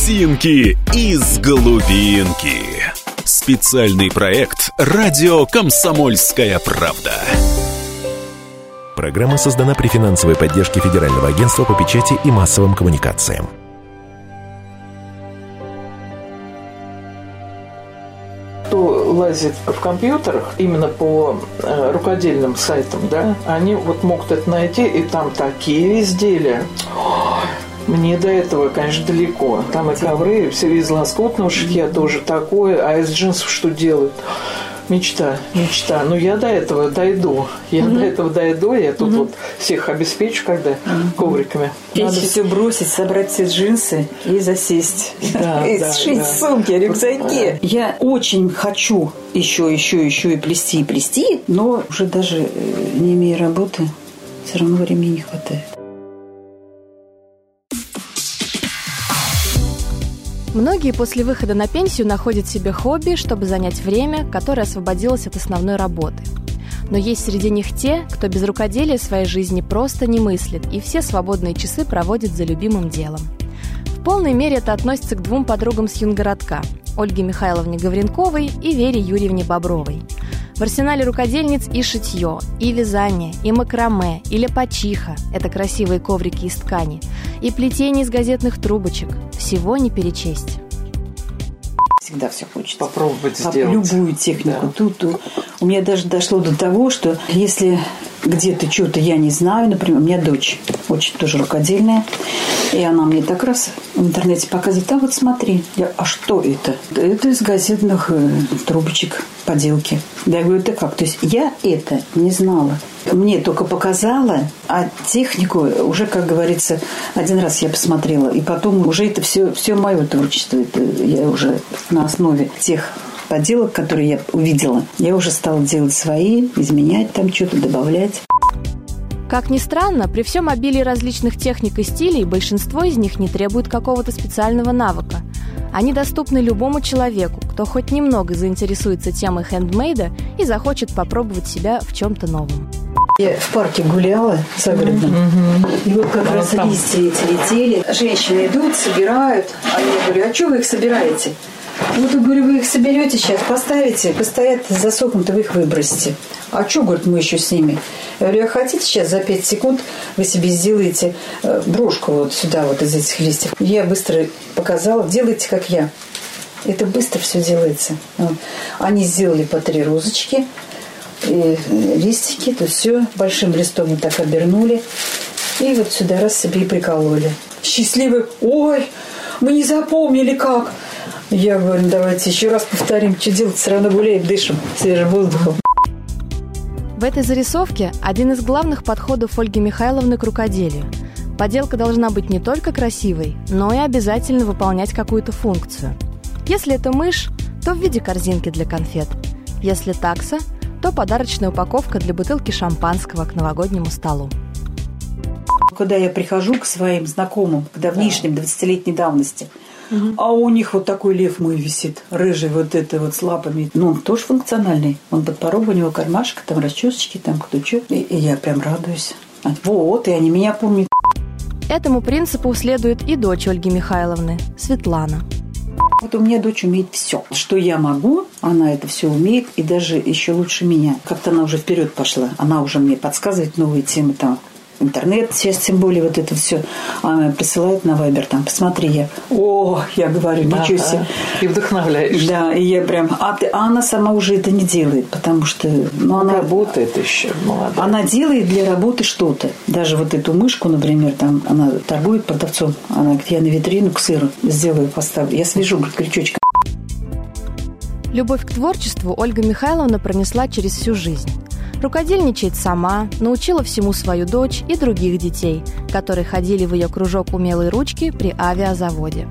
Картинки из глубинки. Специальный проект «Радио Комсомольская правда». Программа создана при финансовой поддержке Федерального агентства по печати и массовым коммуникациям. Кто лазит в компьютерах именно по рукодельным сайтам, да, они вот могут это найти, и там такие изделия. Мне до этого, конечно, далеко. Там и ковры, и все из лоскутного шитья тоже такое. А из джинсов что делают? Мечта. Но я до этого дойду. Я тут вот всех обеспечу, когда ковриками. Надо все бросить, собрать все джинсы и засесть. И сшить сумки, рюкзаки. Я очень хочу еще и плести, но уже даже не имея работы, все равно времени не хватает. Многие после выхода на пенсию находят себе хобби, чтобы занять время, которое освободилось от основной работы. Но есть среди них те, кто без рукоделия своей жизни просто не мыслит и все свободные часы проводит за любимым делом. В полной мере это относится к двум подругам с юнгородка – Ольге Михайловне Гавренковой и Вере Юрьевне Бобровой. В арсенале рукодельниц и шитье, и вязание, и макраме, и ляпачиха – это красивые коврики из ткани, и плетение из газетных трубочек – всего не перечесть. Всегда все хочется. Попробовать сделать. Любую технику. Да. У меня даже дошло до того, что если где-то что-то я не знаю, например, у меня дочь очень тоже рукодельная, и она мне так раз в интернете показывает: а вот смотри, а что это? Это из газетных трубочек поделки. Я говорю: это как? То есть я это не знала. Мне только показала, а технику уже, как говорится, один раз я посмотрела, и потом уже это все мое творчество. Это я уже на основе тех поделок, которые я увидела, я уже стала делать свои, изменять там что-то, добавлять. Как ни странно, при всем обилии различных техник и стилей большинство из них не требует какого-то специального навыка. Они доступны любому человеку, кто хоть немного заинтересуется темой хендмейда и захочет попробовать себя в чем-то новом. Я в парке гуляла загородном, и вот как раз листья эти летели. Женщины идут, собирают, а я говорю: а что вы их собираете? Вот, говорю, вы их соберете сейчас, поставите, постоят, засохнут, и вы их выбросите. А что, говорит, мы еще с ними? Я говорю: а хотите сейчас за 5 секунд вы себе сделаете брошку вот сюда, вот из этих листьев? Я быстро показала: делайте, как я. Это быстро все делается. Они сделали по 3 розочки, и листики, то все большим листом вот так обернули. И вот сюда раз себе и прикололи. Счастливые: ой, мы не запомнили как. Я говорю: давайте еще раз повторим, что делать, все равно гуляем, дышим свежим воздухом. В этой зарисовке один из главных подходов Ольги Михайловны к рукоделию. Поделка должна быть не только красивой, но и обязательно выполнять какую-то функцию. Если это мышь, то в виде корзинки для конфет. Если такса, то подарочная упаковка для бутылки шампанского к новогоднему столу. Когда я прихожу к своим знакомым, к давнишним, 20-летней давности, а у них вот такой лев мой висит, рыжий, вот это вот с лапами. Ну, он тоже функциональный. Он под порог, у него кармашек, там расчесочки, там кто что. И я прям радуюсь. Вот, и они меня помнят. Этому принципу следует и дочь Ольги Михайловны, Светлана. Вот у меня дочь умеет все. Что я могу, она это все умеет, и даже еще лучше меня. Как-то она уже вперед пошла. Она уже мне подсказывает новые темы там. Интернет сейчас, тем более, вот это все она присылает на Вайбер, там, посмотри, я говорю, ничего себе. И вдохновляешь. Да, и я прям, а она сама уже это не делает, потому что, она работает еще, молодая. Она делает для работы что-то. Даже вот эту мышку, например, там, она торгует продавцом, она говорит: я на витрину к сыру сделаю, поставлю, я свяжу, говорит, крючочком. Любовь к творчеству Ольга Михайловна пронесла через всю жизнь. Рукодельничает сама, научила всему свою дочь и других детей, которые ходили в ее кружок умелой ручки при авиазаводе.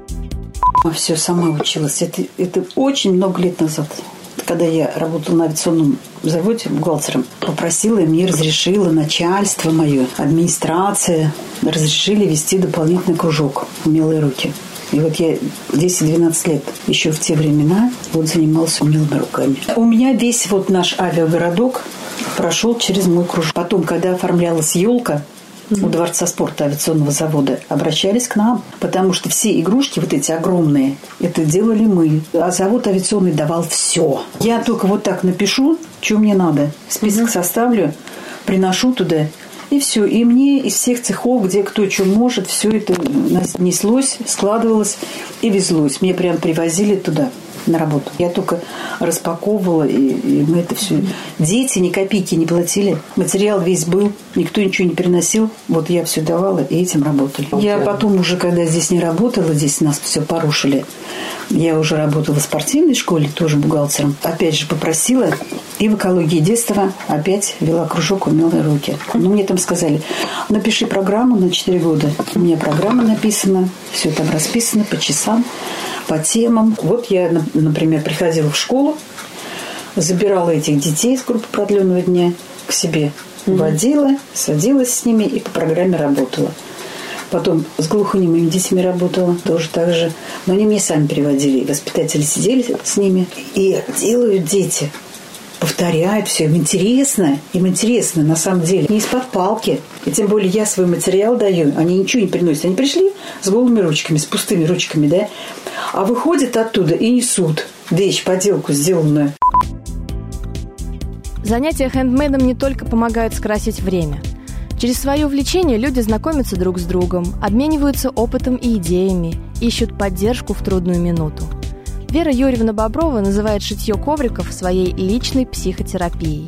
Все сама училась. Это очень много лет назад. Когда я работала на авиационном заводе бухгалтером, попросила и мне разрешило начальство мое, администрация, разрешили вести дополнительный кружок «Умелые руки». И вот я 10-12 лет еще в те времена занималась умелыми руками. У меня весь наш авиагородок прошел через мой кружок. Потом, когда оформлялась елка, у Дворца спорта авиационного завода, обращались к нам, потому что все игрушки вот эти огромные, это делали мы. А завод авиационный давал все. Я только вот так напишу, что мне надо, список составлю, приношу туда, и все. И мне из всех цехов, где кто что может, все это неслось, складывалось и везлось. Мне прям привозили туда на работу. Я только распаковывала, и мы это все... Дети ни копейки не платили. Материал весь был, никто ничего не приносил. Вот я все давала, и этим работали. Я потом уже, когда здесь не работала, здесь нас все порушили, я уже работала в спортивной школе, тоже бухгалтером. Опять же попросила, и в экологии детства опять вела кружок «Умелые руки». Но мне там сказали, напиши программу на 4 года. У меня программа написана, все там расписано по часам, по темам. Вот я, например, приходила в школу, забирала этих детей из группы продленного дня к себе, водила, садилась с ними и по программе работала. Потом с глухонемыми детьми работала, тоже так же. Но они мне сами переводили. Воспитатели сидели с ними. И делают дети. Повторяют все. Им интересно на самом деле. Не из-под палки. И тем более я свой материал даю. Они ничего не приносят. Они пришли с голыми ручками, с пустыми ручками, да? А выходят оттуда и несут вещь, поделку сделанную. Занятия хендмейдом не только помогают скрасить время. Через свое увлечение люди знакомятся друг с другом, обмениваются опытом и идеями, ищут поддержку в трудную минуту. Вера Юрьевна Боброва называет шитье ковриков своей личной психотерапией.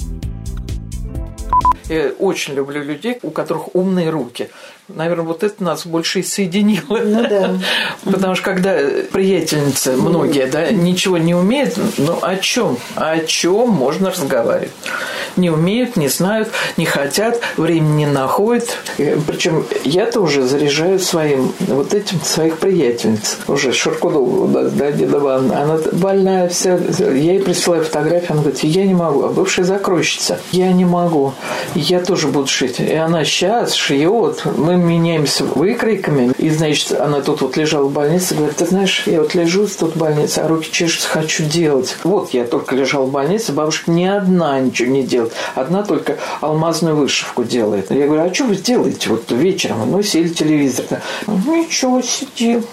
Я очень люблю людей, у которых умные руки. Наверное, вот это нас больше и соединило. Ну, да. Потому что когда приятельницы, многие, да, ничего не умеют, ну о чем? О чем можно разговаривать? Не умеют, не знают, не хотят, времени не находят. Причем я-то уже заряжаю своим вот этим своих приятельниц. Уже Шаркудова у нас, да, Дедова Анна. Она больная вся. Я ей присылаю фотографию, она говорит, я не могу. А бывшая закройщица. Я не могу. Я тоже буду шить. И она сейчас шьет. Мы меняемся выкройками. И, значит, она тут вот лежала в больнице, говорит, ты знаешь, я вот лежу тут в больнице, а руки чешутся, хочу делать. Вот я только лежала в больнице, бабушка ни одна ничего не делает. Одна только алмазную вышивку делает. Я говорю, а что вы делаете вот вечером? Ну, сели телевизор. Ничего, сидим.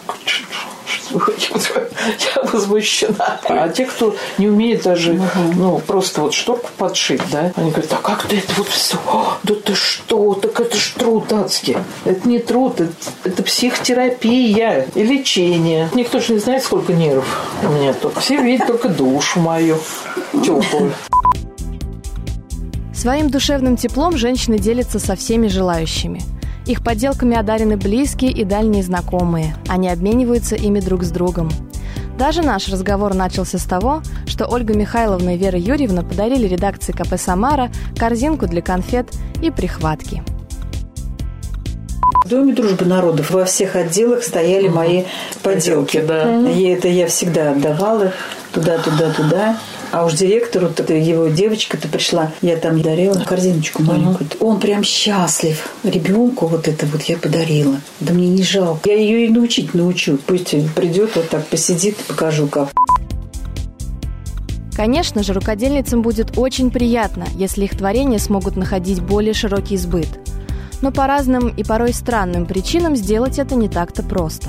Я возмущена. А те, кто не умеет даже, ну, просто вот шторку подшить, да, они говорят, а как ты это вот все? Да ты что? Так это ж труд адский. Это не труд, это психотерапия и лечение. Никто же не знает, сколько нервов у меня тут. Все видят только душу мою теплую. Своим душевным теплом женщины делятся со всеми желающими. Их поделками одарены близкие и дальние знакомые. Они обмениваются ими друг с другом. Даже наш разговор начался с того, что Ольга Михайловна и Вера Юрьевна подарили редакции КП «Самара» корзинку для конфет и прихватки. В Доме дружбы народов во всех отделах стояли мои поделки. Да. И это я всегда отдавала туда. А уж директору, его девочка-то пришла, я там дарила корзиночку маленькую. Он прям счастлив. Ребенку вот это вот я подарила. Да мне не жалко. Я ее и научу. Пусть придет, вот так посидит, покажу как. Конечно же, рукодельницам будет очень приятно, если их творения смогут находить более широкий сбыт. Но по разным и порой странным причинам сделать это не так-то просто.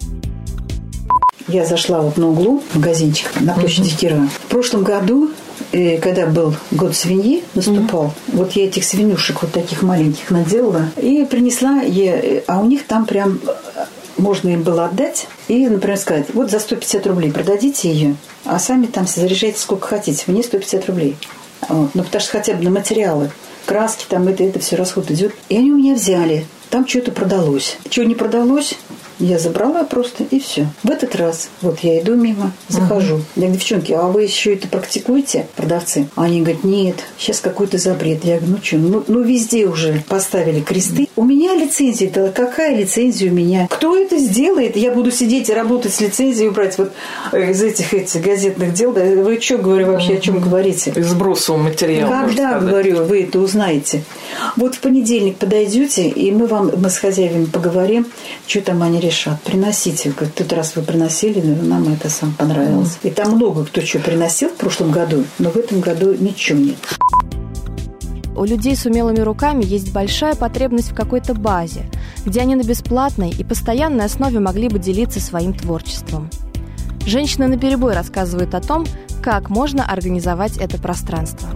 Я зашла вот на углу, магазинчик на площади Кирова. В прошлом году, когда был год свиньи, наступал, вот я этих свинюшек вот таких маленьких наделала и принесла ей, а у них там прям можно им было отдать и, например, сказать, вот за 150 рублей продадите ее, а сами там заряжайте сколько хотите, мне 150 рублей. Вот. Ну, потому что хотя бы на материалы, краски, там это все расход идет. И они у меня взяли. Там что-то продалось. Что не продалось, я забрала просто, и все. В этот раз, вот я иду мимо, захожу. Я говорю, девчонки, а вы еще это практикуете, продавцы? Они говорят, нет, сейчас какой-то запрет. Я говорю, ну что, ну везде уже поставили кресты. У меня лицензия, это какая лицензия у меня? Кто это сделает? Я буду сидеть и работать с лицензией, брать вот из этих газетных дел. Да? Вы что, говорю, вообще о чем говорите? Из бросового материала. Когда, говорю, вы это узнаете? Вот в понедельник подойдете, и мы с хозяевами поговорим, что там они решат. Приносите. В тот раз вы приносили, нам это сам понравилось. И там много кто что приносил в прошлом году, но в этом году ничего нет. у людей с умелыми руками есть большая потребность в какой-то базе, где они на бесплатной и постоянной основе могли бы делиться своим творчеством. Женщины наперебой рассказывают о том, как можно организовать это пространство.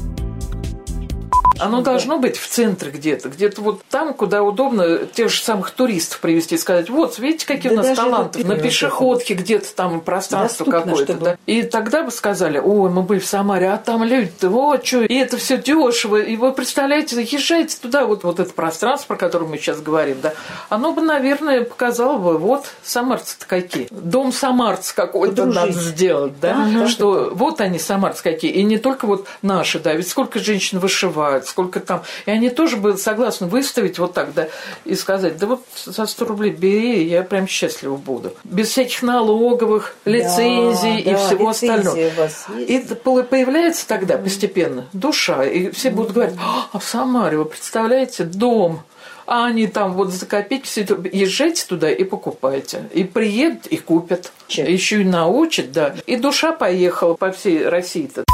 Оно должно быть в центре где-то вот там, куда удобно тех же самых туристов привезти и сказать, вот, видите, какие у нас таланты, на пешеходке где-то там пространство какое-то. Да? И тогда бы сказали, ой, мы были в Самаре, а там люди-то, вот что, и это все дешево, и вы представляете, езжайте туда, вот это пространство, про которое мы сейчас говорим, да, оно бы, наверное, показало бы, вот, самарцы-то какие, дом самарцев какой-то надо сделать, да, что вот они, самарцы какие, и не только вот наши, да, ведь сколько женщин вышивают, сколько там. И они тоже были согласны выставить вот так, да, и сказать, да вот за 100 рублей бери, я прям счастлива буду. Без всяких налоговых, лицензий и всего остального. И появляется тогда постепенно душа, и все будут говорить, а в Самаре, вы представляете, дом, а они там вот за копейки все это, езжайте туда и покупайте. И приедут, и купят. Еще и научат, да. И душа поехала по всей России-то.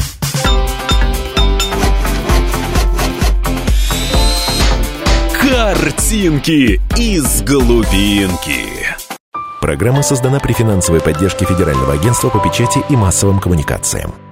Картинки из глубинки. Программа создана при финансовой поддержке Федерального агентства по печати и массовым коммуникациям.